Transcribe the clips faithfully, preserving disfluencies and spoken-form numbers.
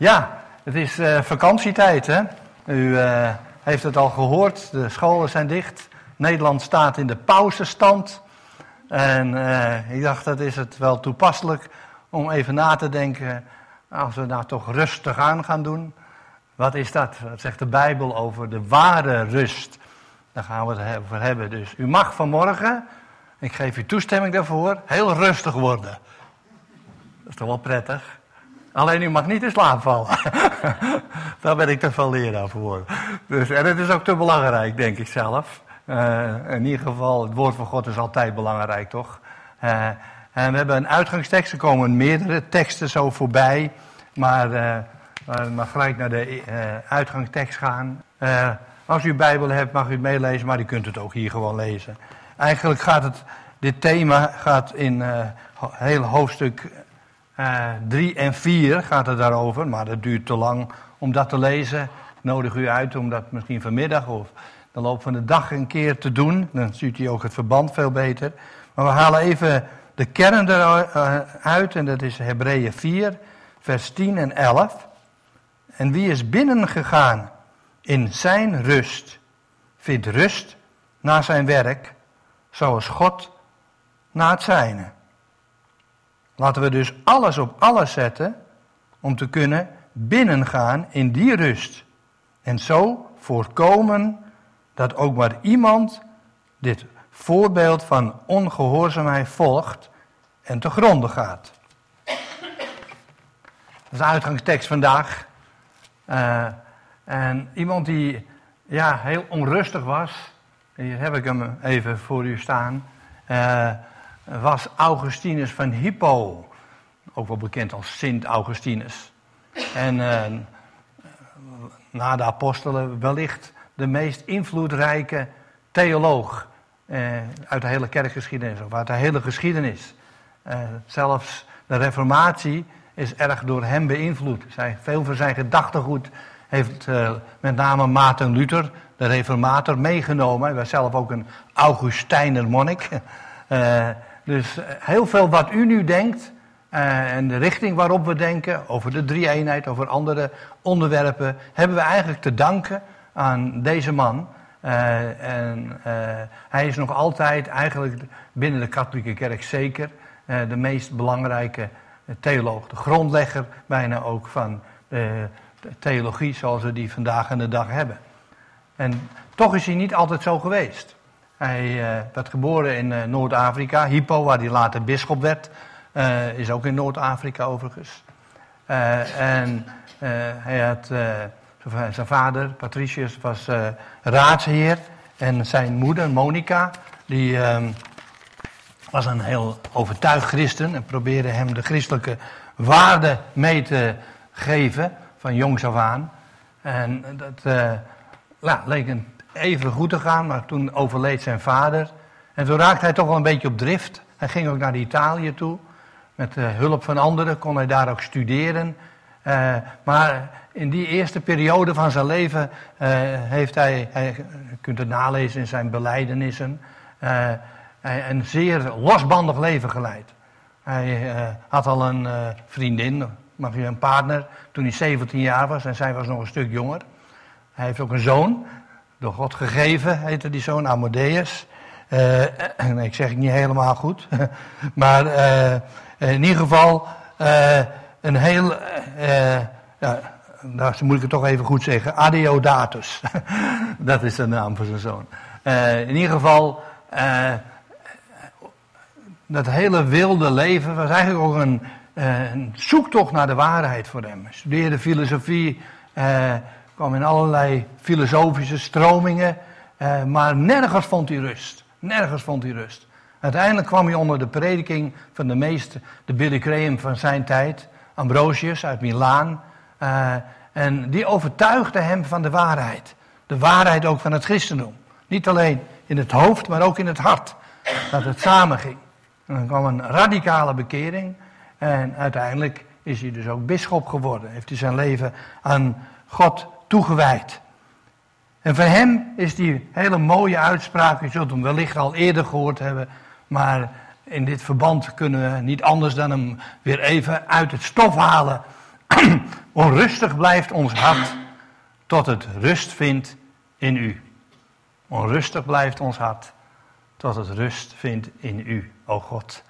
Ja, het is uh, vakantietijd, hè? U uh, heeft het al gehoord, de scholen zijn dicht. Nederland staat in de pauzestand. En uh, ik dacht, dat is het wel toepasselijk om even na te denken, als we nou toch rustig aan gaan doen. Wat is dat? Wat zegt de Bijbel over de ware rust? Daar gaan we het over hebben. Dus u mag vanmorgen, ik geef u toestemming daarvoor, heel rustig worden. Dat is toch wel prettig? Alleen u mag niet in slaap vallen. Daar ben ik te veel leraar voor. Dus, en het is ook te belangrijk, denk ik zelf. Uh, in ieder geval, het woord van God is altijd belangrijk, toch? Uh, en we hebben een uitgangstekst, er komen meerdere teksten zo voorbij. Maar uh, we mag gelijk naar de uh, uitgangstekst gaan. Uh, als u een Bijbel hebt, mag u het meelezen, maar u kunt het ook hier gewoon lezen. Eigenlijk gaat het, dit thema gaat in uh, heel hoofdstuk Uh, drie en vier gaat het daarover, maar dat duurt te lang om dat te lezen. Ik nodig u uit om dat misschien vanmiddag of de loop van de dag een keer te doen. Dan ziet u ook het verband veel beter. Maar we halen even de kern eruit en dat is Hebreeën vier, vers tien en elf. En wie is binnengegaan in zijn rust, vindt rust na zijn werk, zoals God na het zijne. Laten we dus alles op alles zetten om te kunnen binnengaan in die rust. En zo voorkomen dat ook maar iemand dit voorbeeld van ongehoorzaamheid volgt en te gronde gaat. Dat is de uitgangstekst vandaag. Uh, en iemand die ja, heel onrustig was, hier heb ik hem even voor u staan, uh, was Augustinus van Hippo, ook wel bekend als Sint Augustinus. En uh, na de apostelen wellicht de meest invloedrijke theoloog uh, uit de hele kerkgeschiedenis, of uit de hele geschiedenis. Uh, zelfs de Reformatie is erg door hem beïnvloed. Zij, veel van zijn gedachtegoed heeft uh, met name Maarten Luther, de reformator, meegenomen. Hij was zelf ook een Augustijner monnik. Uh, Dus heel veel wat u nu denkt uh, en de richting waarop we denken, over de drie-eenheid, over andere onderwerpen, hebben we eigenlijk te danken aan deze man. Uh, en uh, hij is nog altijd eigenlijk binnen de katholieke kerk zeker uh, de meest belangrijke theoloog. De grondlegger bijna ook van de theologie zoals we die vandaag aan de dag hebben. En toch is hij niet altijd zo geweest. Hij uh, werd geboren in uh, Noord-Afrika. Hippo, waar hij later bisschop werd, uh, is ook in Noord-Afrika overigens. Uh, en uh, hij had, uh, zijn vader, Patricius, was uh, raadsheer. En zijn moeder, Monica, die uh, was een heel overtuigd christen. En probeerde hem de christelijke waarden mee te geven, van jongs af aan. En dat uh, ja, leek een even goed te gaan, maar toen overleed zijn vader. En toen raakte hij toch wel een beetje op drift. Hij ging ook naar Italië toe. Met uh, hulp van anderen kon hij daar ook studeren. Uh, maar in die eerste periode van zijn leven uh, heeft hij, hij, je kunt het nalezen in zijn belijdenissen, uh, een zeer losbandig leven geleid. Hij uh, had al een uh, vriendin, mag je een partner, toen hij zeventien jaar was en zij was nog een stuk jonger. Hij heeft ook een zoon. Door God gegeven, heette die zoon, Amadeus. Uh, ik zeg het niet helemaal goed. maar uh, in ieder geval uh, een heel, uh, ja, nou, moet ik het toch even goed zeggen, Adeodatus. Dat is de naam van zijn zoon. Uh, in ieder geval, uh, dat hele wilde leven was eigenlijk ook een, uh, een zoektocht naar de waarheid voor hem. Hij studeerde filosofie, uh, kwam in allerlei filosofische stromingen, uh, maar nergens vond hij rust. Nergens vond hij rust. Uiteindelijk kwam hij onder de prediking van de meeste, de Billy Graham van zijn tijd, Ambrosius uit Milaan. Uh, en die overtuigde hem van de waarheid. De waarheid ook van het christendom. Niet alleen in het hoofd, maar ook in het hart. Dat het samenging. En dan kwam een radicale bekering. En uiteindelijk is hij dus ook bisschop geworden. Heeft hij zijn leven aan God toegewijd. En van hem is die hele mooie uitspraak, je zult hem wellicht al eerder gehoord hebben, maar in dit verband kunnen we niet anders dan hem weer even uit het stof halen Onrustig blijft ons hart tot het rust vindt in u. Onrustig blijft ons hart tot het rust vindt in u, o God.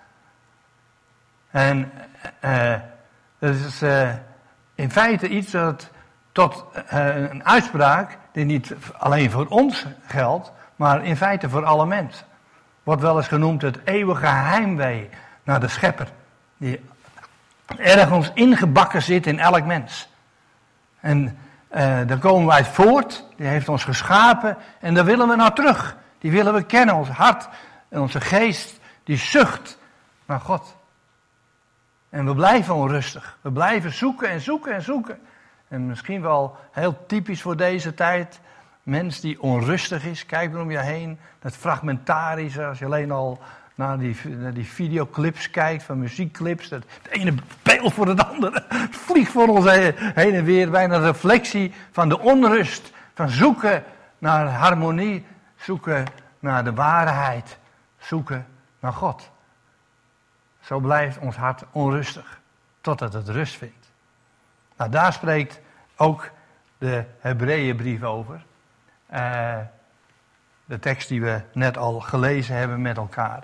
En uh, dat is uh, in feite iets dat tot uh, een uitspraak die niet alleen voor ons geldt, maar in feite voor alle mensen. Wordt wel eens genoemd het eeuwige heimwee naar de Schepper. Die ergens ingebakken zit in elk mens. En uh, daar komen wij voort. Die heeft ons geschapen. En daar willen we naar terug. Die willen we kennen. Ons hart en onze geest. Die zucht naar God. En we blijven onrustig. We blijven zoeken en zoeken en zoeken. En misschien wel heel typisch voor deze tijd. Mens die onrustig is. Kijk maar om je heen. Dat fragmentarische. Als je alleen al naar die, naar die videoclips kijkt. Van muziekclips. Dat het ene beeld voor het andere. Het vliegt voor ons heen en weer. Bijna een reflectie van de onrust. Van zoeken naar harmonie. Zoeken naar de waarheid. Zoeken naar God. Zo blijft ons hart onrustig. Totdat het rust vindt. Nou, daar spreekt ook de Hebreeënbrief over. Uh, de tekst die we net al gelezen hebben met elkaar.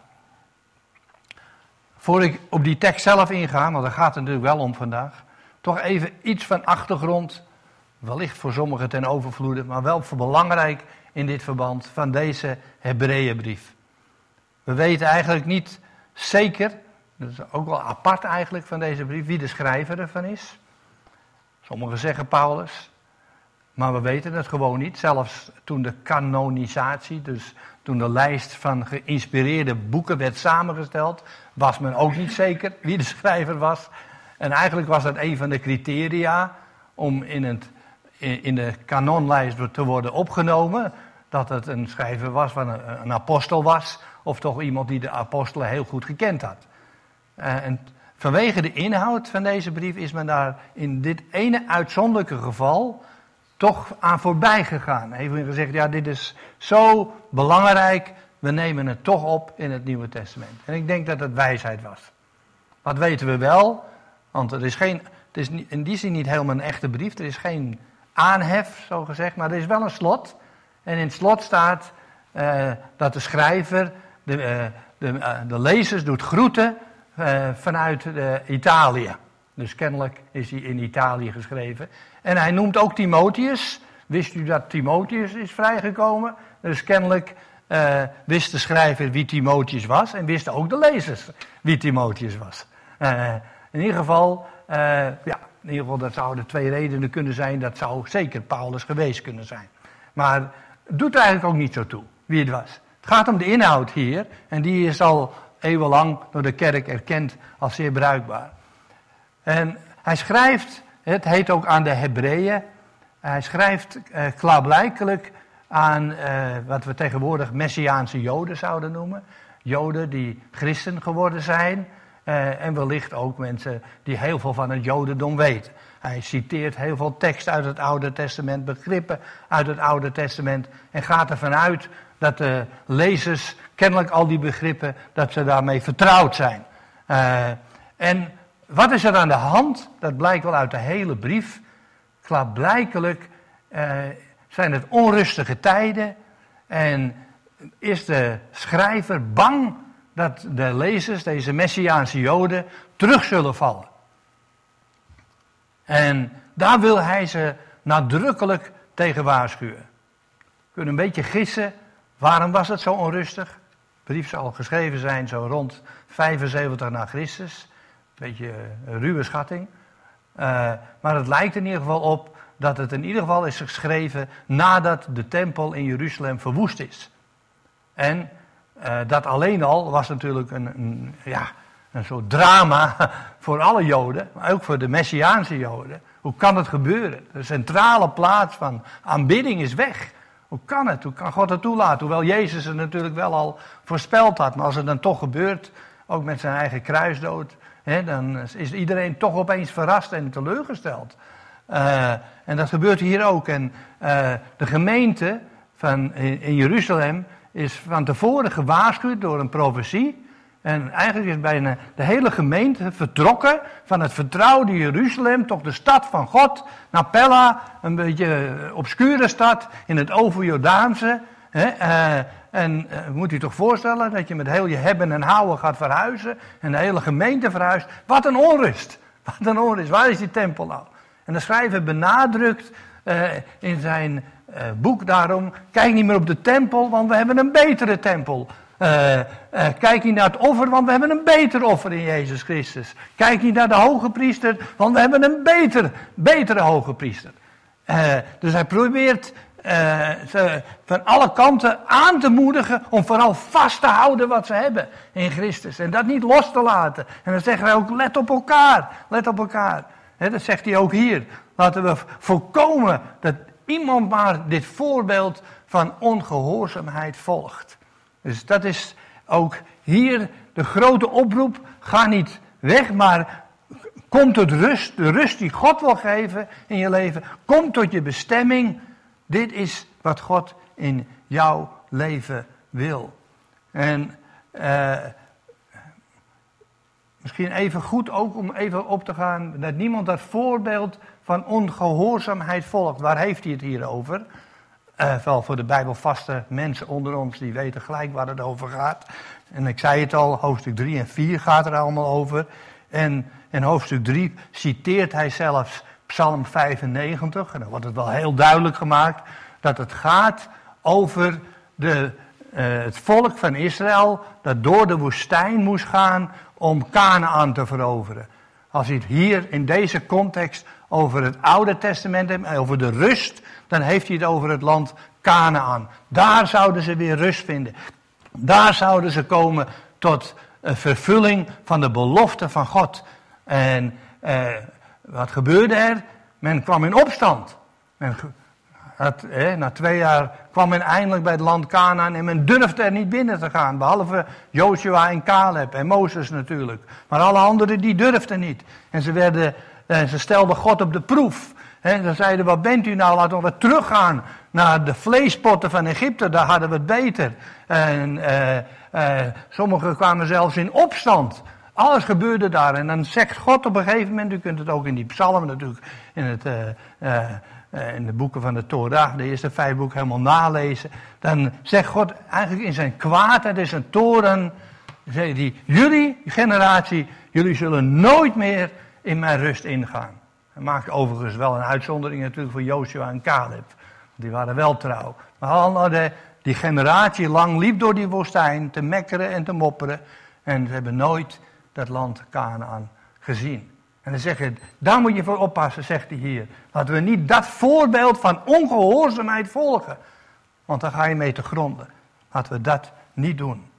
Voor ik op die tekst zelf inga, want daar gaat het natuurlijk wel om vandaag. Toch even iets van achtergrond. Wellicht voor sommigen ten overvloede, maar wel voor belangrijk in dit verband van deze Hebreeënbrief. We weten eigenlijk niet zeker, dat is ook wel apart eigenlijk van deze brief, wie de schrijver ervan is. Sommigen zeggen Paulus, maar we weten het gewoon niet. Zelfs toen de kanonisatie, dus toen de lijst van geïnspireerde boeken werd samengesteld, was men ook niet zeker wie de schrijver was. En eigenlijk was dat een van de criteria om in, het, in de kanonlijst te worden opgenomen, dat het een schrijver was, van een, een apostel was, of toch iemand die de apostelen heel goed gekend had. Uh, en vanwege de inhoud van deze brief is men daar in dit ene uitzonderlijke geval toch aan voorbij gegaan. Heeft men gezegd, ja, dit is zo belangrijk, we nemen het toch op in het Nieuwe Testament. En ik denk dat het wijsheid was. Wat weten we wel? Want er is geen, het is in die zin niet helemaal een echte brief, er is geen aanhef, zo gezegd, maar er is wel een slot. En in het slot staat uh, dat de schrijver de, uh, de, uh, de lezers doet groeten uh, vanuit uh, Italië. Dus kennelijk is hij in Italië geschreven. En hij noemt ook Timotheus. Wist u dat Timotheus is vrijgekomen? Dus kennelijk uh, wist de schrijver wie Timotheus was. En wisten ook de lezers wie Timotheus was. Uh, in ieder geval, uh, ja, in ieder geval dat zouden twee redenen kunnen zijn. Dat zou zeker Paulus geweest kunnen zijn. Maar het doet eigenlijk ook niet zo toe wie het was. Het gaat om de inhoud hier. En die is al eeuwenlang door de kerk erkend als zeer bruikbaar. En hij schrijft, het heet ook aan de Hebreeën, hij schrijft uh, klaarblijkelijk aan uh, wat we tegenwoordig Messiaanse Joden zouden noemen. Joden die christen geworden zijn uh, en wellicht ook mensen die heel veel van het Jodendom weten. Hij citeert heel veel tekst uit het Oude Testament, begrippen uit het Oude Testament en gaat ervan uit dat de lezers kennelijk al die begrippen, dat ze daarmee vertrouwd zijn. Uh, en wat is er aan de hand? Dat blijkt wel uit de hele brief. Klaarblijkelijk uh, zijn het onrustige tijden. En is de schrijver bang dat de lezers, deze Messiaanse Joden, terug zullen vallen. En daar wil hij ze nadrukkelijk tegen waarschuwen. We kunnen een beetje gissen, waarom was het zo onrustig? De brief zal geschreven zijn zo rond vijfenzeventig na Christus. Een beetje een ruwe schatting. Uh, maar het lijkt in ieder geval op dat het in ieder geval is geschreven nadat de tempel in Jeruzalem verwoest is. En uh, dat alleen al was natuurlijk een, een, ja, een soort drama voor alle Joden, maar ook voor de Messiaanse Joden. Hoe kan het gebeuren? De centrale plaats van aanbidding is weg. Hoe kan het? Hoe kan God het toelaten? Hoewel Jezus het natuurlijk wel al voorspeld had, maar als het dan toch gebeurt, ook met zijn eigen kruisdood, He, dan is iedereen toch opeens verrast en teleurgesteld. Uh, en dat gebeurt hier ook. En uh, de gemeente van, in, in Jeruzalem is van tevoren gewaarschuwd door een profetie. En eigenlijk is bijna de hele gemeente vertrokken van het vertrouwde Jeruzalem, toch de stad van God, naar Pella, een beetje obscure stad in het overjordaanse. Hè, uh, en uh, moet u toch voorstellen dat je met heel je hebben en houden gaat verhuizen en de hele gemeente verhuist. Wat een onrust, wat een onrust. Waar is die tempel nou? En de schrijver benadrukt uh, in zijn uh, boek daarom, kijk niet meer op de tempel, want we hebben een betere tempel. Uh, uh, kijk niet naar het offer, want we hebben een beter offer in Jezus Christus. Kijk niet naar de hoge priester, want we hebben een beter, betere hoge priester. Uh, dus hij probeert uh, ze van alle kanten aan te moedigen om vooral vast te houden wat ze hebben in Christus. En dat niet los te laten. En dan zegt hij ook, let op elkaar, let op elkaar. He, dat zegt hij ook hier. Laten we voorkomen dat iemand maar dit voorbeeld van ongehoorzaamheid volgt. Dus dat is ook hier de grote oproep. Ga niet weg, maar kom tot rust. De rust die God wil geven in je leven. Kom tot je bestemming. Dit is wat God in jouw leven wil. En uh, misschien even goed ook om even op te gaan. Dat niemand dat voorbeeld van ongehoorzaamheid volgt. Waar heeft hij het hier over? Uh, wel voor de bijbelvaste mensen onder ons, die weten gelijk waar het over gaat. En ik zei het al, hoofdstuk drie en vier gaat er allemaal over. En in hoofdstuk drie citeert hij zelfs Psalm vijfennegentig. En dan wordt het wel heel duidelijk gemaakt dat het gaat over de, uh, het volk van Israël dat door de woestijn moest gaan om Kanaan te veroveren. Als hij het hier in deze context over het Oude Testament heeft, over de rust, dan heeft hij het over het land Kanaan. Daar zouden ze weer rust vinden. Daar zouden ze komen tot een vervulling van de belofte van God. En eh, wat gebeurde er? Men kwam in opstand. Men had, eh, na twee jaar kwam men eindelijk bij het land Kanaan en men durfde er niet binnen te gaan. Behalve Joshua en Caleb en Mozes natuurlijk. Maar alle anderen die durfden niet. En ze, werden, eh, ze stelden God op de proef. He, dan zeiden, wat bent u nou, laten we teruggaan naar de vleespotten van Egypte, daar hadden we het beter. En uh, uh, sommigen kwamen zelfs in opstand. Alles gebeurde daar. En dan zegt God op een gegeven moment, u kunt het ook in die psalmen natuurlijk, in, het, uh, uh, uh, in de boeken van de Torah, de eerste vijf boeken helemaal nalezen. Dan zegt God eigenlijk in zijn kwaadheid, in zijn toren, zei hij, jullie generatie, jullie zullen nooit meer in mijn rust ingaan. Hij maakt overigens wel een uitzondering natuurlijk voor Joshua en Caleb. Die waren wel trouw. Maar al de, die generatie lang liep door die woestijn te mekkeren en te mopperen. En ze hebben nooit dat land Kanaan gezien. En dan zeg je, daar moet je voor oppassen, zegt hij hier. Laten we niet dat voorbeeld van ongehoorzaamheid volgen. Want dan ga je mee te gronden. Laten we dat niet doen.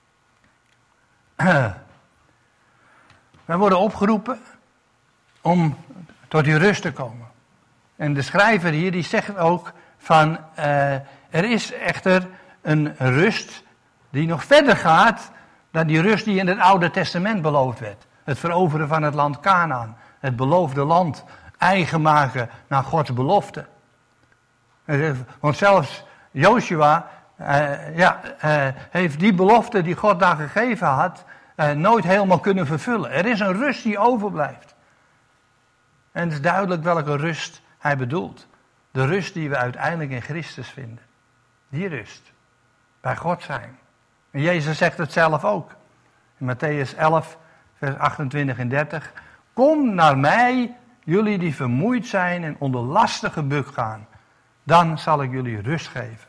Wij worden opgeroepen om tot die rust te komen. En de schrijver hier die zegt ook van uh, er is echter een rust die nog verder gaat dan die rust die in het Oude Testament beloofd werd. Het veroveren van het land Kanaan. Het beloofde land eigen maken naar Gods belofte. Want zelfs Joshua uh, ja, uh, heeft die belofte die God daar gegeven had uh, nooit helemaal kunnen vervullen. Er is een rust die overblijft. En het is duidelijk welke rust hij bedoelt. De rust die we uiteindelijk in Christus vinden. Die rust. Bij God zijn. En Jezus zegt het zelf ook. In Matthäus elf, vers achtentwintig en dertig. Kom naar mij, jullie die vermoeid zijn en onder lastige buk gaan. Dan zal ik jullie rust geven.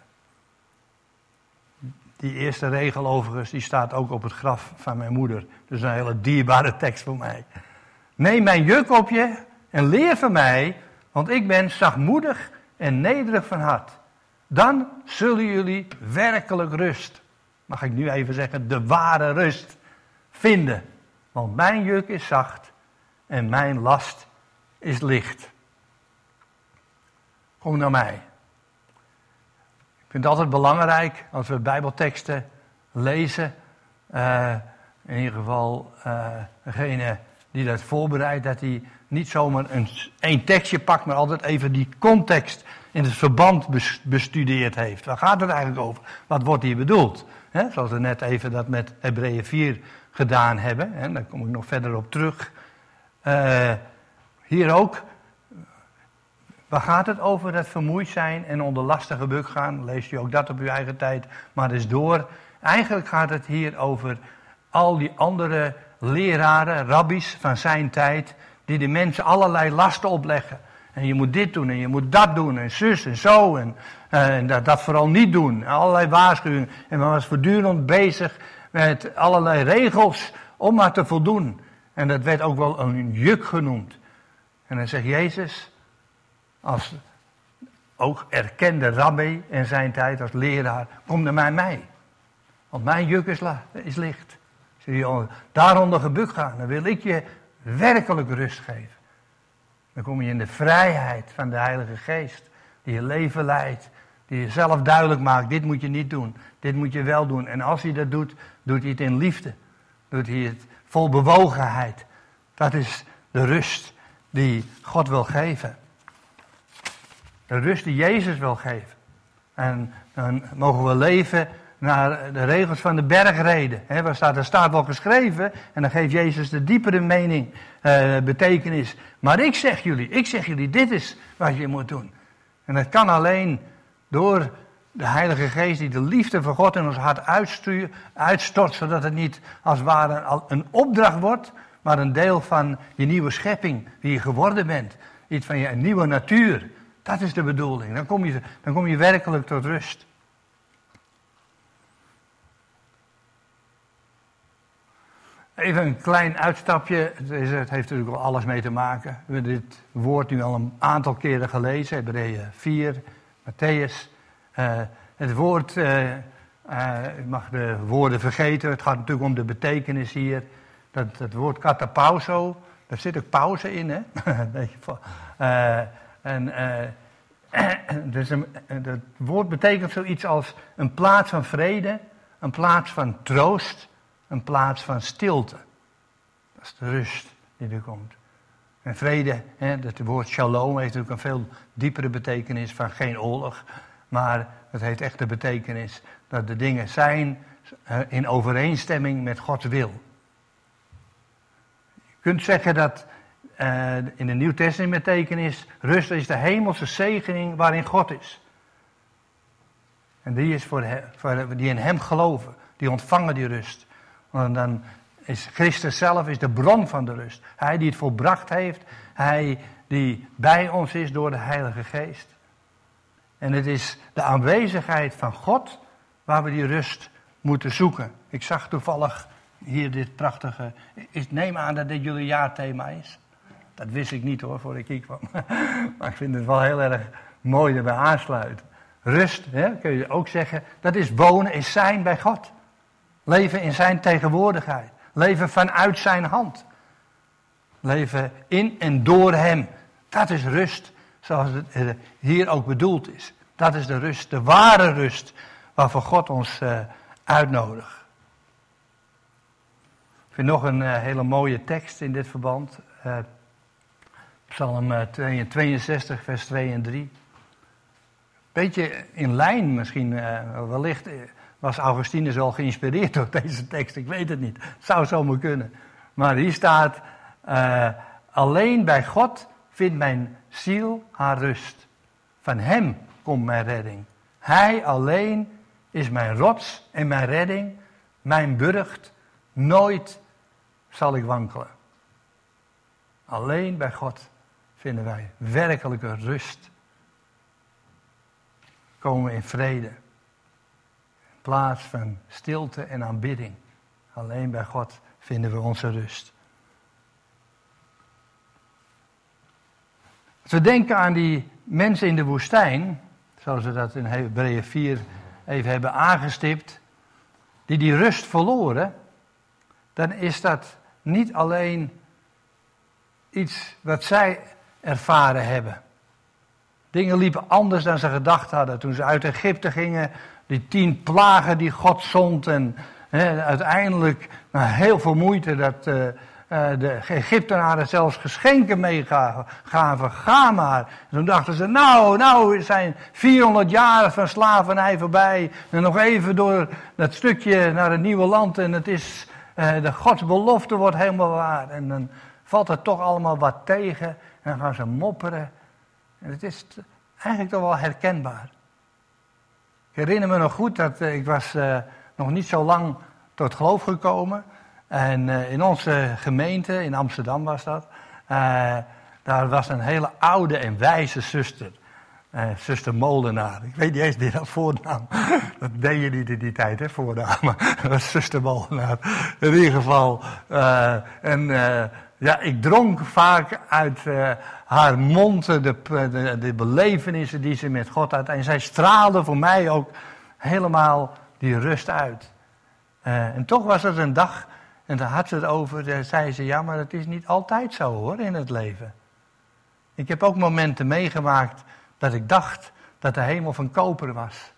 Die eerste regel overigens, die staat ook op het graf van mijn moeder. Dus een hele dierbare tekst voor mij. Neem mijn juk op je en leer van mij, want ik ben zachtmoedig en nederig van hart. Dan zullen jullie werkelijk rust, mag ik nu even zeggen, de ware rust vinden. Want mijn juk is zacht en mijn last is licht. Kom naar mij. Ik vind het altijd belangrijk als we Bijbelteksten lezen. Uh, in ieder geval uh, degene die dat voorbereidt, dat hij niet zomaar een, een tekstje pakt, maar altijd even die context in het verband bestudeerd heeft. Waar gaat het eigenlijk over? Wat wordt hier bedoeld? He, zoals we net even dat met Hebreeën vier gedaan hebben. En daar kom ik nog verder op terug. Uh, hier ook. Waar gaat het over? Dat vermoeid zijn en onder lastige buk gaan. Leest u ook dat op uw eigen tijd. Maar dus door. Eigenlijk gaat het hier over al die andere leraren, rabbies van zijn tijd. Die de mensen allerlei lasten opleggen. En je moet dit doen en je moet dat doen en zus en zo. En, uh, en dat, dat vooral niet doen. Allerlei waarschuwingen. En men was voortdurend bezig met allerlei regels om maar te voldoen. En dat werd ook wel een juk genoemd. En dan zegt Jezus, als ook erkende rabbi in zijn tijd als leraar, kom naar mij, mij. Want mijn juk is, la, is licht. Als je daaronder gebukt gaat, dan wil ik je werkelijk rust geven. Dan kom je in de vrijheid van de Heilige Geest. Die je leven leidt. Die je zelf duidelijk maakt. Dit moet je niet doen. Dit moet je wel doen. En als hij dat doet, doet hij het in liefde. Doet hij het vol bewogenheid. Dat is de rust die God wil geven. De rust die Jezus wil geven. En dan mogen we leven naar de regels van de bergreden. He, waar staat, er staat wel geschreven. En dan geeft Jezus de diepere mening, uh, betekenis. Maar ik zeg jullie, ik zeg jullie, dit is wat je moet doen. En dat kan alleen door de Heilige Geest die de liefde van God in ons hart uitstuurt, uitstort. Zodat het niet als het ware een opdracht wordt. Maar een deel van je nieuwe schepping. Wie je geworden bent. Iets van je nieuwe natuur. Dat is de bedoeling. Dan kom je, dan kom je werkelijk tot rust. Even een klein uitstapje. Het, is, het heeft natuurlijk wel alles mee te maken. We hebben dit woord nu al een aantal keren gelezen. Hebreeën vier, Matthäus. Uh, het woord, uh, uh, ik mag de woorden vergeten. Het gaat natuurlijk om de betekenis hier. Dat, dat woord katapauso, daar zit ook pauze in, hè? uh, en uh, dus een, dat woord betekent zoiets als een plaats van vrede, een plaats van troost, een plaats van stilte. Dat is de rust die er komt. En vrede, hè, dat woord shalom heeft natuurlijk een veel diepere betekenis van geen oorlog. Maar het heeft echt de betekenis dat de dingen zijn in overeenstemming met Gods wil. Je kunt zeggen dat uh, in de Nieuw Testament betekenis, rust is de hemelse zegening waarin God is. En die is voor, he, voor die in hem geloven, die ontvangen die rust. Want dan is Christus zelf is de bron van de rust. Hij die het volbracht heeft, hij die bij ons is door de Heilige Geest. En het is de aanwezigheid van God waar we die rust moeten zoeken. Ik zag toevallig hier dit prachtige. Ik neem aan dat dit jullie jaarthema is. Dat wist ik niet hoor, voor ik hier kwam. Maar ik vind het wel heel erg mooi erbij aansluiten. Rust, hè, kun je ook zeggen, dat is wonen, is zijn bij God. Leven in zijn tegenwoordigheid. Leven vanuit zijn hand. Leven in en door hem. Dat is rust, zoals het hier ook bedoeld is. Dat is de rust, de ware rust, waarvoor God ons uh, uitnodigt. Ik vind nog een uh, hele mooie tekst in dit verband. Uh, Psalm uh, tweeënzestig, vers twee en drie. Beetje in lijn misschien, uh, wellicht uh, was Augustinus wel geïnspireerd door deze tekst. Ik weet het niet, het zou zomaar kunnen. Maar hier staat, uh, alleen bij God vindt mijn ziel haar rust. Van hem komt mijn redding. Hij alleen is mijn rots en mijn redding, mijn burcht. Nooit zal ik wankelen. Alleen bij God vinden wij werkelijke rust. Komen we in vrede. In plaats van stilte en aanbidding. Alleen bij God vinden we onze rust. Als we denken aan die mensen in de woestijn, zoals we dat in Hebreeën vier even hebben aangestipt, die die rust verloren, dan is dat niet alleen iets wat zij ervaren hebben. Dingen liepen anders dan ze gedacht hadden. Toen ze uit Egypte gingen, die tien plagen die God zond. En he, uiteindelijk, na heel veel moeite, dat uh, uh, de Egyptenaren zelfs geschenken meegaven. Gaven, ga maar. En toen dachten ze, nou, nou, er zijn vierhonderd jaar van slavernij voorbij. En nog even door dat stukje naar het nieuwe land. En het is Uh, de Gods belofte wordt helemaal waar. En dan valt er toch allemaal wat tegen. En dan gaan ze mopperen. En het is t- eigenlijk toch wel herkenbaar. Ik herinner me nog goed dat uh, ik was uh, nog niet zo lang tot geloof gekomen. En uh, in onze gemeente, in Amsterdam was dat. Uh, daar was een hele oude en wijze zuster. Uh, zuster Molenaar. Ik weet niet eens meer haar voornaam. Dat deed je niet in die tijd, hè, voornaam. Maar dat was zuster Molenaar. In ieder geval. Uh, en uh, ja, ik dronk vaak uit uh, haar mond de, de, de belevenissen die ze met God had. En zij straalde voor mij ook helemaal die rust uit. Uh, en toch was er een dag, en daar had ze het over, uh, zei ze, ja, maar het is niet altijd zo, hoor, in het leven. Ik heb ook momenten meegemaakt dat ik dacht dat de hemel van koper was.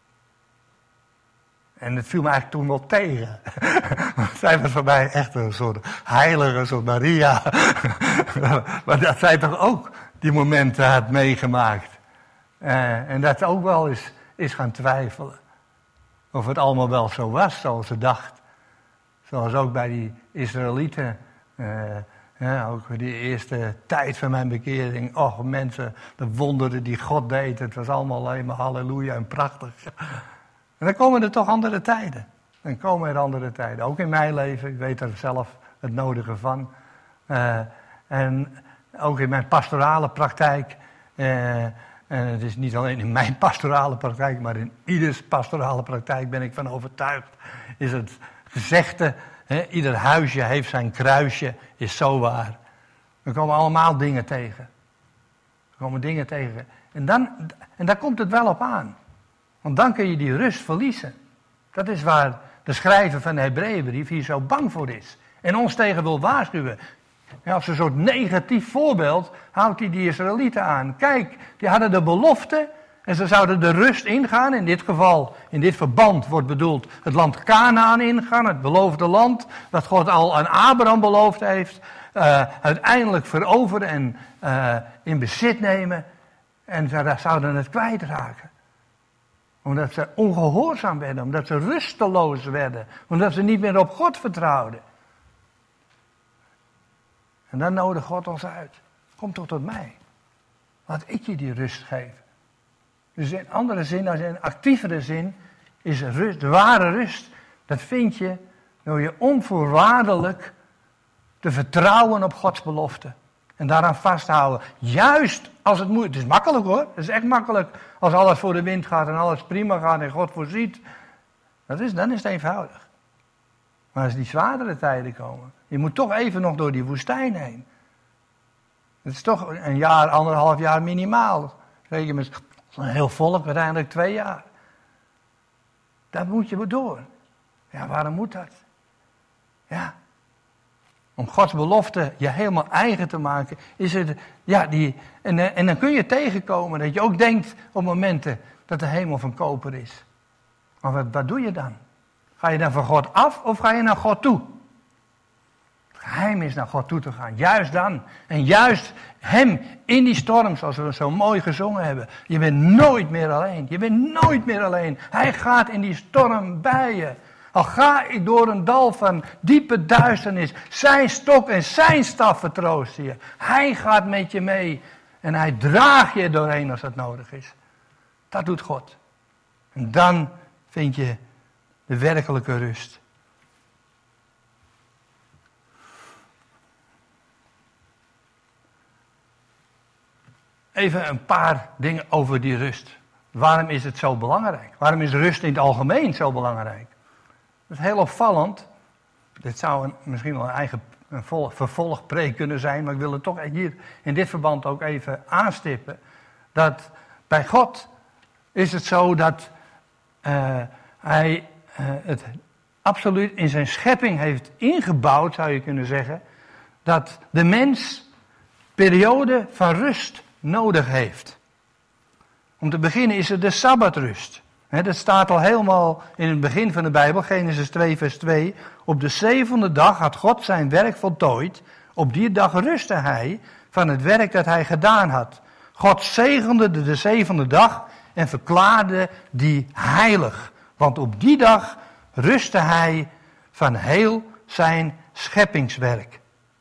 En het viel me eigenlijk toen wel tegen. Zij was voor mij echt een soort heilige, een soort Maria. Maar dat zij toch ook die momenten had meegemaakt. Uh, en dat ze ook wel eens is gaan twijfelen. Of het allemaal wel zo was zoals ze dacht. Zoals ook bij die Israëlieten. Uh, ja, ook die eerste tijd van mijn bekering. Och, mensen, de wonderen die God deed. Het was allemaal alleen maar halleluja en prachtig. En dan komen er toch andere tijden. Dan komen er andere tijden. Ook in mijn leven. Ik weet er zelf het nodige van. Uh, en ook in mijn pastorale praktijk. Uh, en het is niet alleen in mijn pastorale praktijk. Maar in ieders pastorale praktijk ben ik van overtuigd. Is het gezegde. He, ieder huisje heeft zijn kruisje. Is zo waar. We komen allemaal dingen tegen. We komen dingen tegen. En, dan, en daar komt het wel op aan. Want dan kun je die rust verliezen. Dat is waar de schrijver van de Hebreeënbrief hier zo bang voor is. En ons tegen wil waarschuwen. En als een soort negatief voorbeeld houdt hij die Israëlieten aan. Kijk, die hadden de belofte en ze zouden de rust ingaan. In dit geval, in dit verband wordt bedoeld het land Kanaan ingaan. Het beloofde land dat God al aan Abraham beloofd heeft. Uh, uiteindelijk veroveren en uh, in bezit nemen. En ze zouden het kwijtraken. Omdat ze ongehoorzaam werden, omdat ze rusteloos werden, omdat ze niet meer op God vertrouwden. En dan nodigt God ons uit. Kom toch tot mij. Laat ik je die rust geven. Dus in andere zin, als in een actievere zin, is rust, de ware rust, dat vind je door je onvoorwaardelijk te vertrouwen op Gods belofte. En daaraan vasthouden. Juist als het moeilijk is. Het is makkelijk hoor. Het is echt makkelijk. Als alles voor de wind gaat en alles prima gaat en God voorziet. Dat is, dan is het eenvoudig. Maar als die zwaardere tijden komen. Je moet toch even nog door die woestijn heen. Het is toch een jaar, anderhalf jaar minimaal. Reken met een heel volk, uiteindelijk twee jaar. Daar moet je door. Ja, waarom moet dat? Ja. Om Gods belofte je helemaal eigen te maken, is het, ja, die, en, en dan kun je tegenkomen dat je ook denkt op momenten dat de hemel van koper is. Maar wat, wat doe je dan? Ga je dan van God af of ga je naar God toe? Het geheim is naar God toe te gaan, juist dan. En juist hem in die storm, zoals we zo mooi gezongen hebben. Je bent nooit meer alleen, je bent nooit meer alleen. Hij gaat in die storm bij je. Al ga ik door een dal van diepe duisternis, zijn stok en zijn staf vertroosten je. Hij gaat met je mee en hij draagt je doorheen als dat nodig is. Dat doet God. En dan vind je de werkelijke rust. Even een paar dingen over die rust. Waarom is het zo belangrijk? Waarom is rust in het algemeen zo belangrijk? Dat is heel opvallend. Dit zou een, misschien wel een eigen een vol, vervolgpreek kunnen zijn, maar ik wil het toch hier in dit verband ook even aanstippen. Dat bij God is het zo dat uh, hij uh, het absoluut in zijn schepping heeft ingebouwd, zou je kunnen zeggen, dat de mens periode van rust nodig heeft. Om te beginnen is het de Sabbatrust. He, dat staat al helemaal in het begin van de Bijbel, Genesis twee vers twee. Op de zevende dag had God zijn werk voltooid. Op die dag rustte hij van het werk dat hij gedaan had. God zegende de, de zevende dag en verklaarde die heilig. Want op die dag rustte hij van heel zijn scheppingswerk.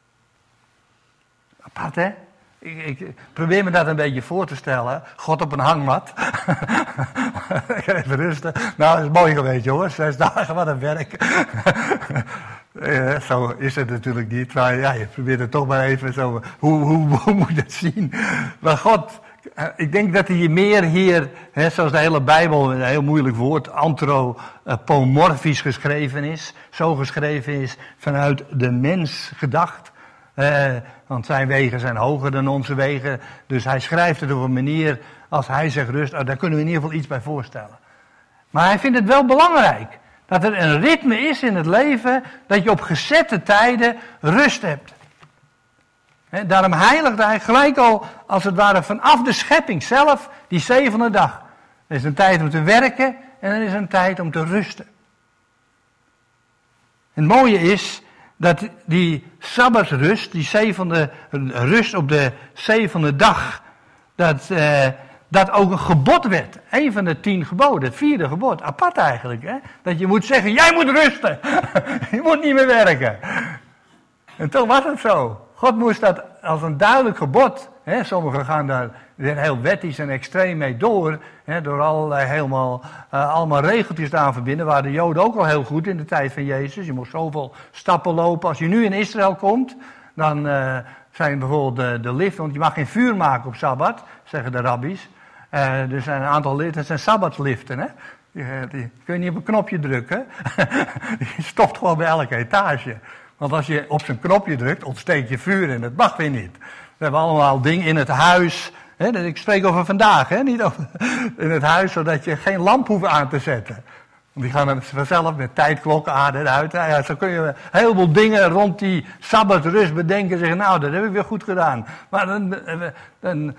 Apart, hè? Ik, ik probeer me dat een beetje voor te stellen. God op een hangmat. Even rusten. Nou, dat is mooi geweest, jongens. Zes dagen, wat een werk. Ja, zo is het natuurlijk niet. Maar ja, je probeert het toch maar even zo. Hoe, hoe, hoe moet je het zien? Maar God, ik denk dat hij meer hier, hè, zoals de hele Bijbel, een heel moeilijk woord, antropomorfisch geschreven is. Zo geschreven is vanuit de mens gedacht. Uh, want zijn wegen zijn hoger dan onze wegen. Dus hij schrijft het op een manier, als hij zegt rust, oh, daar kunnen we in ieder geval iets bij voorstellen. Maar hij vindt het wel belangrijk. Dat er een ritme is in het leven, dat je op gezette tijden rust hebt. He, daarom heiligt hij gelijk al, als het ware, vanaf de schepping zelf, die zevende dag. Er is een tijd om te werken en er is een tijd om te rusten. Het mooie is dat die sabbatsrust, die zevende rust op de zevende dag, dat, eh, dat ook een gebod werd. Een van de tien geboden, het vierde gebod. Apart eigenlijk, hè? Dat je moet zeggen, jij moet rusten. Je moet niet meer werken. En toch was het zo. God moest dat als een duidelijk gebod. Hè? Sommigen gaan daar weer heel wettisch en extreem mee door. Hè? Door allerlei helemaal, uh, allemaal regeltjes aan verbinden. Waren de Joden ook al heel goed in de tijd van Jezus. Je moest zoveel stappen lopen. Als je nu in Israël komt, dan uh, zijn bijvoorbeeld de, de liften. Want je mag geen vuur maken op Sabbat, zeggen de rabbies. Uh, er zijn een aantal liften, dat zijn sabbatsliften, hè. Die, die kun je niet op een knopje drukken. Die stopt gewoon bij elke etage. Want als je op zijn knopje drukt, ontsteekt je vuur en dat mag weer niet. We hebben allemaal dingen in het huis. Hè, ik spreek over vandaag, hè, niet over in het huis, zodat je geen lamp hoeft aan te zetten. Want die gaan dan vanzelf met tijdklokken aan en uit. Ja, zo kun je een heleboel dingen rond die sabbatrust bedenken en zeggen, nou, dat heb ik weer goed gedaan. Maar dan, dan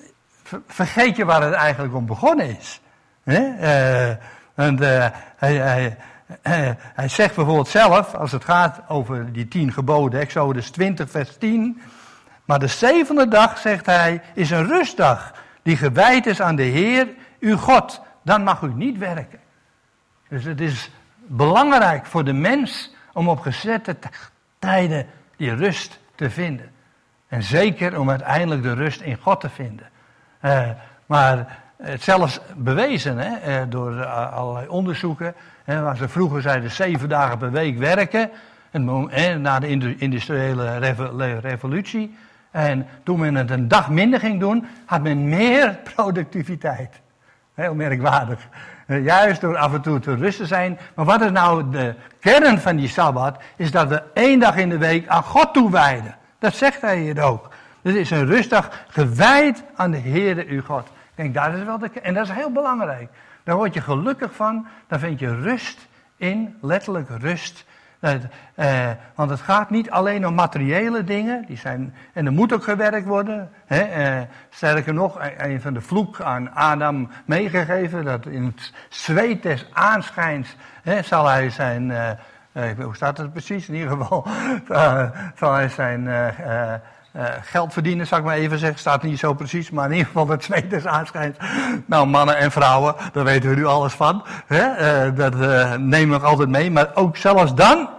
vergeet je waar het eigenlijk om begonnen is. Hè? Uh, en, uh, hij, hij, uh, hij zegt bijvoorbeeld zelf, als het gaat over die tien geboden, Exodus twintig vers tien. Maar de zevende dag, zegt hij, is een rustdag die gewijd is aan de Heer, uw God. Dan mag u niet werken. Dus het is belangrijk voor de mens om op gezette tijden die rust te vinden. En zeker om uiteindelijk de rust in God te vinden. Uh, maar het zelfs bewezen hè, door uh, allerlei onderzoeken. Hè, waar ze vroeger zeiden zeven dagen per week werken. En, hè, na de industriële revolutie. En toen men het een dag minder ging doen, had men meer productiviteit. Heel merkwaardig. Uh, juist door af en toe te rusten zijn. Maar wat is nou de kern van die Sabbat? Is dat we één dag in de week aan God toewijden. Dat zegt hij hier ook. Dit is een rustdag gewijd aan de Heere uw God. Ik denk, dat is wel de, en dat is heel belangrijk. Daar word je gelukkig van. Daar vind je rust in, letterlijk rust. Dat, eh, want het gaat niet alleen om materiële dingen. Die zijn, en er moet ook gewerkt worden. Hè, eh, sterker nog, een van de vloek aan Adam meegegeven. Dat in het zweet des aanschijns hè, zal hij zijn... Eh, eh, hoe staat het precies? In ieder geval uh, zal hij zijn... Uh, uh, Uh, geld verdienen, zou ik maar even zeggen, staat niet zo precies, maar in ieder geval het zweet des aanschijns. Nou, mannen en vrouwen, daar weten we nu alles van. Hè? Uh, dat uh, nemen we nog altijd mee, maar ook zelfs dan,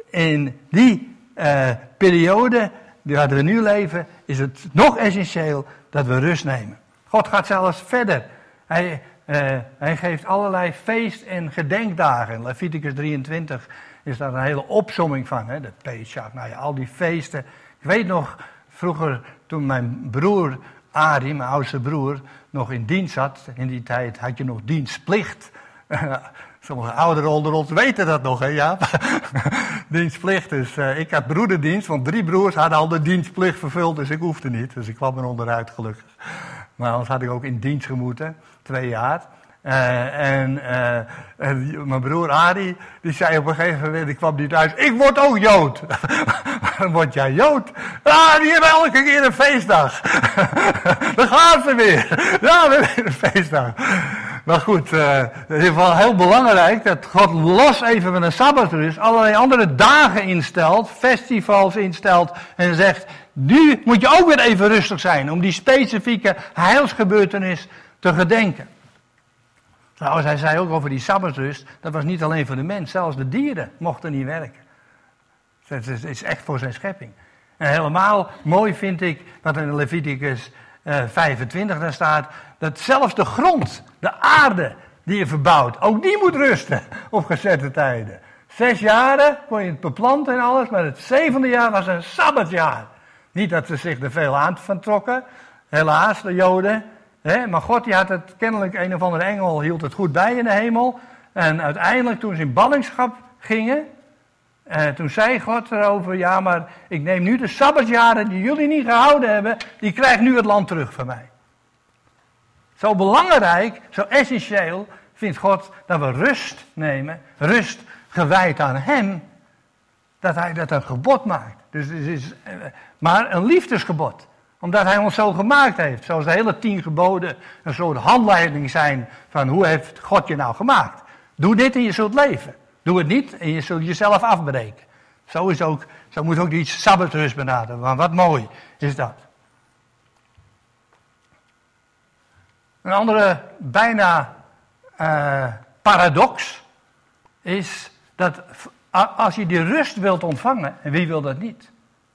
in die uh, periode waar we nu leven, is het nog essentieel dat we rust nemen. God gaat zelfs verder. Hij, uh, hij geeft allerlei feest- en gedenkdagen. Leviticus drieëntwintig is daar een hele opsomming van, hè? De Pesach, nou ja, al die feesten. Ik weet nog... Vroeger, toen mijn broer Arie, mijn oudste broer, nog in dienst zat, in die tijd had je nog dienstplicht. Sommige ouderen onder ons weten dat nog, hè, ja. Dienstplicht, dus uh, ik had broederdienst, want drie broers hadden al de dienstplicht vervuld, dus ik hoefde niet. Dus ik kwam er onderuit, gelukkig. Maar anders had ik ook in dienst gemoeten, twee jaar. Uh, en, uh, en mijn broer Arie, die zei op een gegeven moment, ik kwam niet thuis, ik word ook Jood. Dan word jij Jood? Ah, die hebben elke keer een feestdag. Dan gaan ze weer. Ja, we hebben weer een feestdag. Maar goed, uh, het is wel heel belangrijk dat God los even van een sabbatrust allerlei andere dagen instelt, festivals instelt en zegt, nu moet je ook weer even rustig zijn om die specifieke heilsgebeurtenis te gedenken. Trouwens, hij zei ook over die sabbatrust, dat was niet alleen voor de mens, zelfs de dieren mochten niet werken. Het is, het is echt voor zijn schepping. En helemaal mooi vind ik wat in Leviticus uh, vijfentwintig daar staat, dat zelfs de grond, de aarde die je verbouwt, ook die moet rusten op gezette tijden. Zes jaren kon je het beplanten en alles, maar het zevende jaar was een sabbatjaar. Niet dat ze zich er veel aan van trokken, helaas, de Joden. Hè? Maar God die had het kennelijk, een of andere engel hield het goed bij in de hemel. En uiteindelijk toen ze in ballingschap gingen, eh, toen zei God erover, ja maar ik neem nu de sabbatjaren die jullie niet gehouden hebben, die krijgt nu het land terug van mij. Zo belangrijk, zo essentieel vindt God dat we rust nemen, rust gewijd aan hem, dat hij dat een gebod maakt. Dus het is maar een liefdesgebod. Omdat hij ons zo gemaakt heeft. Zoals de hele tien geboden een soort handleiding zijn van hoe heeft God je nou gemaakt. Doe dit en je zult leven. Doe het niet en je zult jezelf afbreken. Zo, is ook, zo moet ook die sabbatrust benaderen. Maar wat mooi is dat. Een andere bijna uh, paradox is dat als je die rust wilt ontvangen, en wie wil dat niet,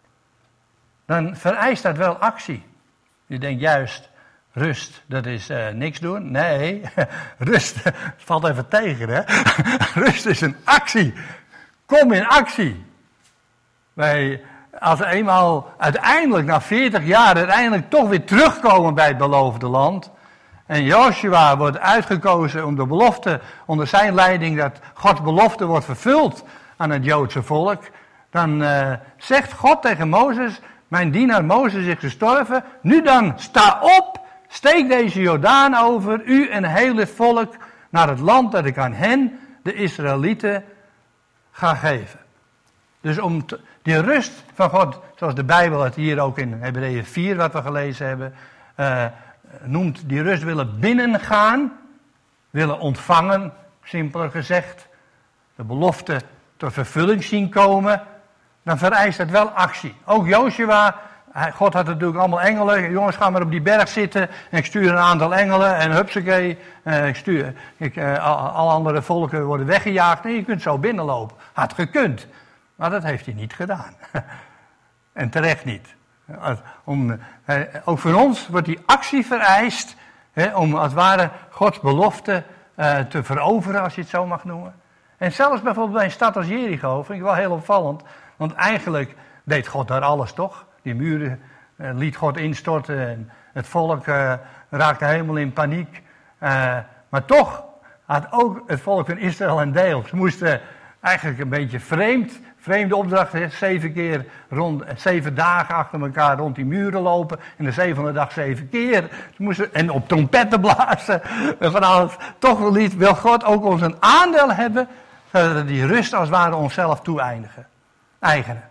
dan vereist dat wel actie. Je denkt juist, rust, dat is uh, niks doen. Nee, rust, het valt even tegen hè. Rust is een actie. Kom in actie. Wij, als we eenmaal uiteindelijk, na veertig jaar, uiteindelijk toch weer terugkomen bij het beloofde land. En Joshua wordt uitgekozen om de belofte, onder zijn leiding, dat Gods belofte wordt vervuld aan het Joodse volk. Dan uh, zegt God tegen Mozes, mijn dienaar Mozes is gestorven. Nu dan, sta op, steek deze Jordaan over, u en heel het volk, naar het land dat ik aan hen, de Israëlieten, ga geven. Dus om te, die rust van God, zoals de Bijbel het hier ook in Hebreeën vier, wat we gelezen hebben, uh, noemt, die rust willen binnengaan, willen ontvangen, simpeler gezegd, de belofte tot vervulling zien komen, dan vereist het wel actie. Ook Joshua, God had natuurlijk allemaal engelen, jongens ga maar op die berg zitten, en ik stuur een aantal engelen, en hupsakee, uh, ik stuur, ik, uh, alle andere volken worden weggejaagd, en je kunt zo binnenlopen. Had gekund, maar dat heeft hij niet gedaan. En terecht niet. Om, eh, ook voor ons wordt die actie vereist, hè, om als het ware Gods belofte eh, te veroveren, als je het zo mag noemen. En zelfs bijvoorbeeld bij een stad als Jericho, vind ik wel heel opvallend, want eigenlijk deed God daar alles toch. Die muren eh, liet God instorten en het volk eh, raakte helemaal in paniek. Uh, maar toch had ook het volk van Israël een deel. Ze moesten eigenlijk een beetje vreemd, vreemde opdracht, hè, zeven keer rond, zeven dagen achter elkaar rond die muren lopen. En de zevende dag zeven keer. Ze moesten, en op trompetten blazen. En van alles. Toch liet, wil God ook ons een aandeel hebben, zodat we die rust als het ware onszelf toe-eigenen. Eigenen.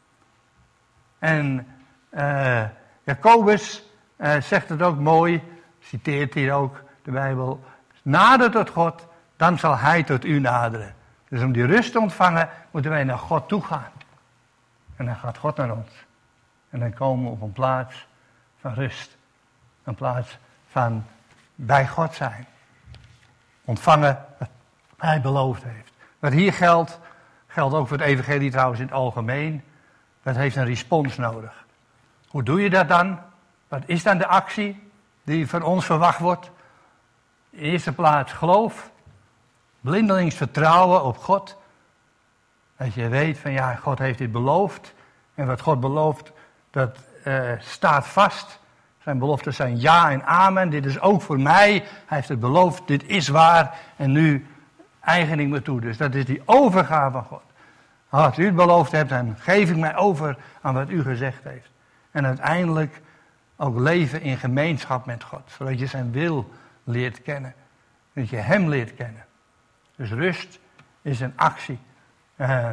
En uh, Jacobus uh, zegt het ook mooi, citeert hier ook de Bijbel. Nader tot God, dan zal hij tot u naderen. Dus om die rust te ontvangen, moeten wij naar God toe gaan. En dan gaat God naar ons. En dan komen we op een plaats van rust. Een plaats van bij God zijn. Ontvangen wat hij beloofd heeft. Wat hier geldt, geldt ook voor het evangelie trouwens in het algemeen. Dat heeft een respons nodig. Hoe doe je dat dan? Wat is dan de actie die van ons verwacht wordt? In de eerste plaats geloof. Blindelings vertrouwen op God. Dat je weet van ja, God heeft dit beloofd. En wat God belooft, dat uh, staat vast. Zijn beloften zijn ja en amen. Dit is ook voor mij. Hij heeft het beloofd, dit is waar. En nu eigen ik me toe. Dus dat is die overgave van God. Als u het beloofd hebt, dan geef ik mij over aan wat u gezegd heeft. En uiteindelijk ook leven in gemeenschap met God. Zodat je zijn wil leert kennen. Dat je hem leert kennen. Dus rust is een actie. Uh,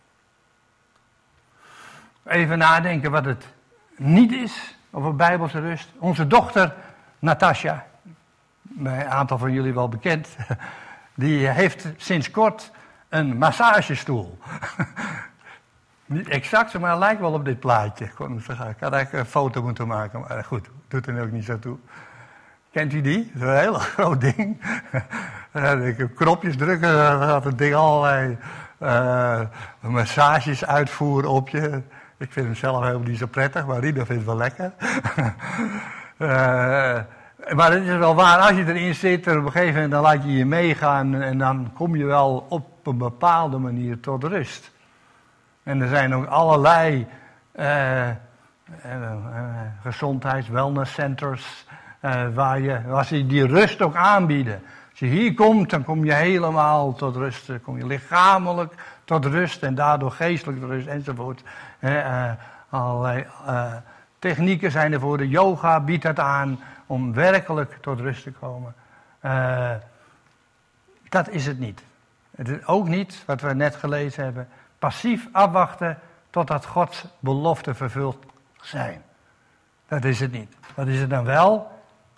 even nadenken wat het niet is over bijbelse rust. Onze dochter Natasja, bij een aantal van jullie wel bekend, die heeft sinds kort een massagestoel. Niet exact, maar het lijkt wel op dit plaatje. Ik had eigenlijk een foto moeten maken, maar goed, doet er ook niet zo toe. Kent u die? Dat is een heel groot ding. Dan kan ik op knopjes drukken, dan gaat het ding allerlei uh, massages uitvoeren op je. Ik vind hem zelf helemaal niet zo prettig, maar Rina vindt het wel lekker. uh, maar het is wel waar, als je erin zit, op een gegeven moment dan laat je je meegaan en dan kom je wel op een bepaalde manier tot rust. En er zijn ook allerlei uh, uh, uh, gezondheids-, wellnesscenters uh, waar, je, waar ze die rust ook aanbieden. Als je hier komt, dan kom je helemaal tot rust. Dan kom je lichamelijk tot rust en daardoor geestelijk tot rust enzovoort. Uh, uh, allerlei uh, technieken zijn er voor. De yoga biedt het aan om werkelijk tot rust te komen. Uh, dat is het niet. Het is ook niet, wat we net gelezen hebben, passief afwachten totdat Gods beloften vervuld zijn. Dat is het niet. Wat is het dan wel?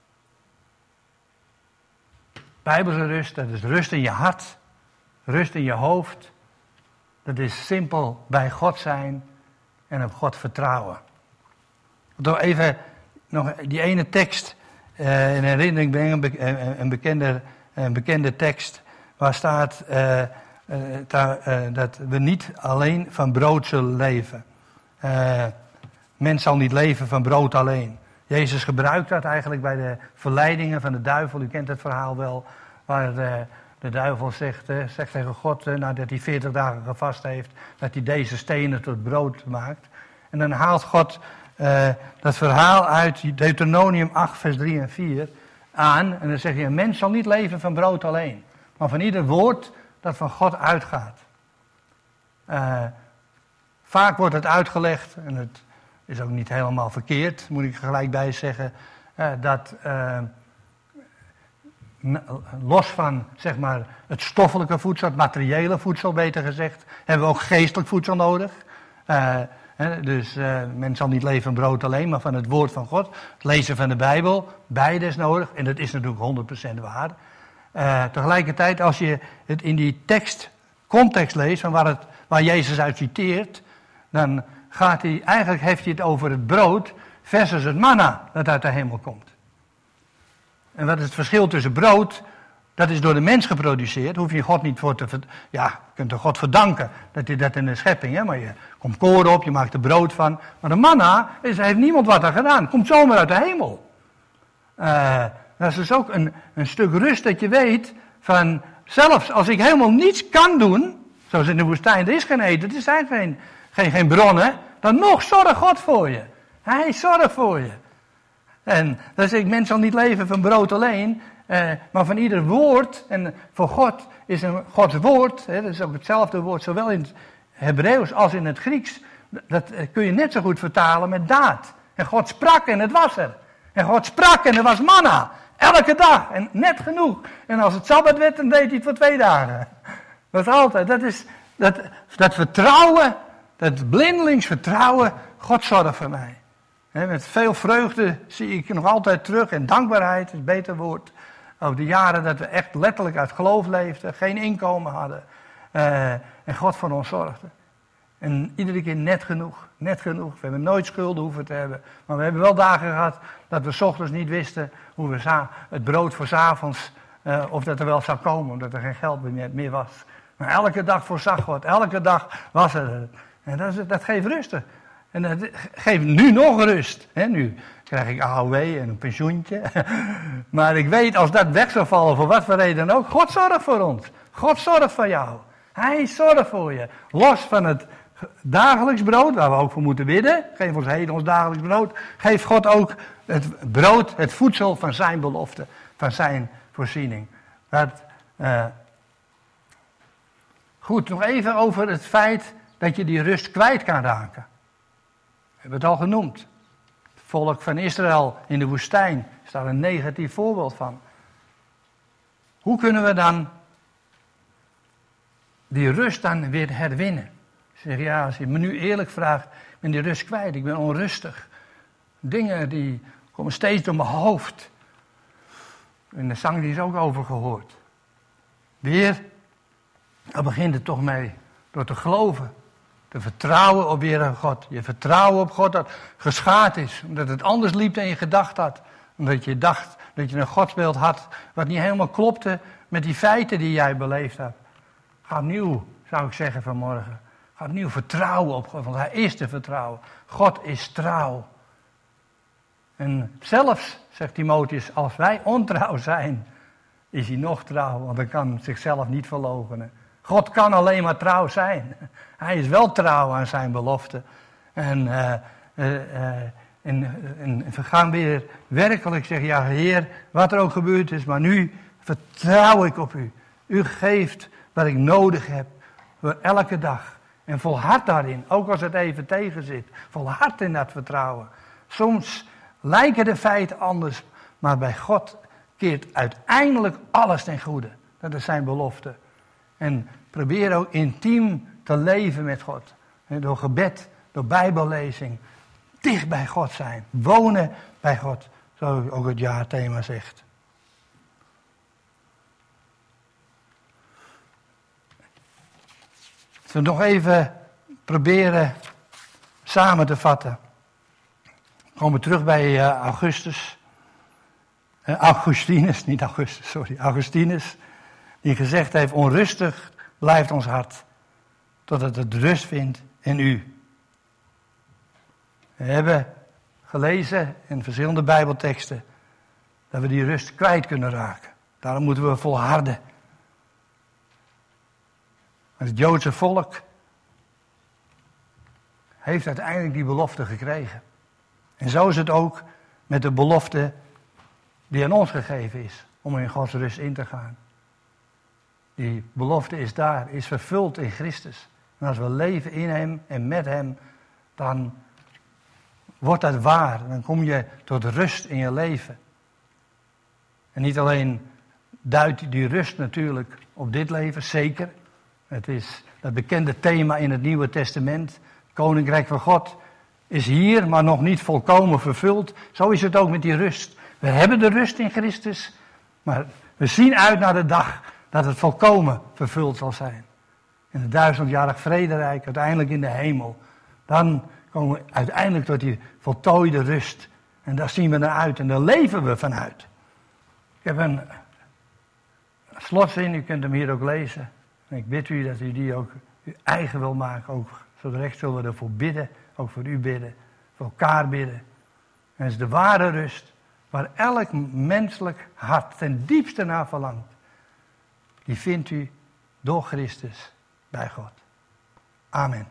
Bijbelse rust, dat is rust in je hart, rust in je hoofd. Dat is simpel bij God zijn en op God vertrouwen. Door even nog die ene tekst uh, in herinnering brengen, een bekende, een bekende tekst, waar staat uh, uh, daar, uh, dat we niet alleen van brood zullen leven. Uh, mens zal niet leven van brood alleen. Jezus gebruikt dat eigenlijk bij de verleidingen van de duivel. U kent het verhaal wel, waar de, de duivel zegt, uh, zegt tegen God, uh, nadat hij veertig dagen gevast heeft, dat hij deze stenen tot brood maakt. En dan haalt God uh, dat verhaal uit Deuteronomium acht, vers drie en vier aan. En dan zegt hij, een mens zal niet leven van brood alleen, maar van ieder woord dat van God uitgaat. Uh, vaak wordt het uitgelegd, en het is ook niet helemaal verkeerd, moet ik er gelijk bij zeggen, uh, dat uh, los van zeg maar, het stoffelijke voedsel, het materiële voedsel beter gezegd, hebben we ook geestelijk voedsel nodig. Uh, He, dus uh, men zal niet leven van brood alleen, maar van het woord van God. Het lezen van de Bijbel, beide is nodig. En dat is natuurlijk honderd procent waar. Uh, tegelijkertijd, als je het in die tekst, context leest, van waar, het, waar Jezus uit citeert, dan gaat hij, eigenlijk heeft hij het over het brood versus het manna dat uit de hemel komt. En wat is het verschil tussen brood? Dat is door de mens geproduceerd. Hoef je God niet voor te... Ja, je kunt er God verdanken dat hij dat in de schepping... Hè, maar je komt koren op, je maakt er brood van. Maar de manna, is, heeft niemand wat aan gedaan. Komt zomaar uit de hemel. Uh, dat is dus ook een, een stuk rust dat je weet van... Zelfs als ik helemaal niets kan doen... Zoals in de woestijn, er is geen eten, er zijn geen, geen, geen bronnen... Dan nog zorgt God voor je. Hij zorgt voor je. En dan zeg ik, mens zal niet leven van brood alleen... Uh, maar van ieder woord, en voor God is een Gods woord, hè, dat is ook hetzelfde woord, zowel in het Hebreeuws als in het Grieks, dat uh, kun je net zo goed vertalen met daad. En God sprak en het was er. En God sprak en er was manna, elke dag, en net genoeg. En als het Sabbat werd, dan deed hij het voor twee dagen. Dat is altijd, dat is, dat, dat vertrouwen, dat blindelings vertrouwen, God zorgt voor mij. He, met veel vreugde zie ik nog altijd terug, en dankbaarheid is een beter woord. Over de jaren dat we echt letterlijk uit geloof leefden, geen inkomen hadden. Uh, en God voor ons zorgde. En iedere keer net genoeg, net genoeg. We hebben nooit schulden hoeven te hebben. Maar we hebben wel dagen gehad dat we 's ochtends niet wisten hoe we za- het brood voor 's avonds, uh, of dat er wel zou komen, omdat er geen geld meer, meer was. Maar elke dag voorzag God, elke dag was er. En dat, is, dat geeft rust. En dat geeft nu nog rust. He, nu krijg ik A O W en een pensioentje. Maar ik weet, als dat weg zou vallen, voor wat voor reden dan ook, God zorgt voor ons. God zorgt voor jou. Hij zorgt voor je. Los van het dagelijks brood, waar we ook voor moeten bidden. Geef ons heden ons dagelijks brood. Geeft God ook het brood, het voedsel van zijn belofte. Van zijn voorziening. Dat, uh... Goed, nog even over het feit dat je die rust kwijt kan raken. We hebben het al genoemd. Het volk van Israël in de woestijn is daar een negatief voorbeeld van. Hoe kunnen we dan die rust dan weer herwinnen? Ik zeg, ja, als je me nu eerlijk vraagt, ik ben die rust kwijt, ik ben onrustig. Dingen die komen steeds door mijn hoofd. In de zang die is ook over gehoord. Weer, daar begint het toch mee, door te geloven. Te vertrouwen op weer een God. Je vertrouwen op God dat geschaad is. Omdat het anders liep dan je gedacht had. Omdat je dacht dat je een godsbeeld had wat niet helemaal klopte met die feiten die jij beleefd hebt. Ga opnieuw zou ik zeggen vanmorgen. Ga opnieuw vertrouwen op God, want hij is te vertrouwen. God is trouw. En zelfs, zegt Timotheus, als wij ontrouw zijn, is hij nog trouw, want hij kan zichzelf niet verloochenen. God kan alleen maar trouw zijn. Hij is wel trouw aan zijn belofte. En, uh, uh, uh, en, en we gaan weer werkelijk zeggen, ja Heer, wat er ook gebeurd is, maar nu vertrouw ik op u. U geeft wat ik nodig heb voor elke dag. En volhard daarin, ook als het even tegen zit. Volhard in dat vertrouwen. Soms lijken de feiten anders, maar bij God keert uiteindelijk alles ten goede. Dat is zijn belofte. En probeer ook intiem te leven met God. En door gebed, door bijbellezing. Dicht bij God zijn. Wonen bij God. Zo ook het jaarthema zegt. Zullen we nog even proberen samen te vatten. We komen terug bij uh, Augustus. Uh, Augustinus, niet Augustus, sorry. Augustinus. Die gezegd heeft, onrustig blijft ons hart. Totdat het rust vindt in u. We hebben gelezen in verschillende bijbelteksten. Dat we die rust kwijt kunnen raken. Daarom moeten we volharden. Het Joodse volk heeft uiteindelijk die belofte gekregen. En zo is het ook met de belofte die aan ons gegeven is. Om in Gods rust in te gaan. Die belofte is daar, is vervuld in Christus. En als we leven in hem en met hem, dan wordt dat waar. Dan kom je tot rust in je leven. En niet alleen duidt die rust natuurlijk op dit leven, zeker. Het is dat bekende thema in het Nieuwe Testament. Het Koninkrijk van God is hier, maar nog niet volkomen vervuld. Zo is het ook met die rust. We hebben de rust in Christus, maar we zien uit naar de dag dat het volkomen vervuld zal zijn. In het duizendjarig vrederijk, uiteindelijk in de hemel. Dan komen we uiteindelijk tot die voltooide rust. En daar zien we naar uit en daar leven we vanuit. Ik heb een slotzin, u kunt hem hier ook lezen. En ik bid u dat u die ook uw eigen wil maken. Ook zo direct zullen we ervoor bidden, ook voor u bidden, voor elkaar bidden. En het is de ware rust waar elk menselijk hart ten diepste naar verlangt. Die vindt u door Christus bij God. Amen.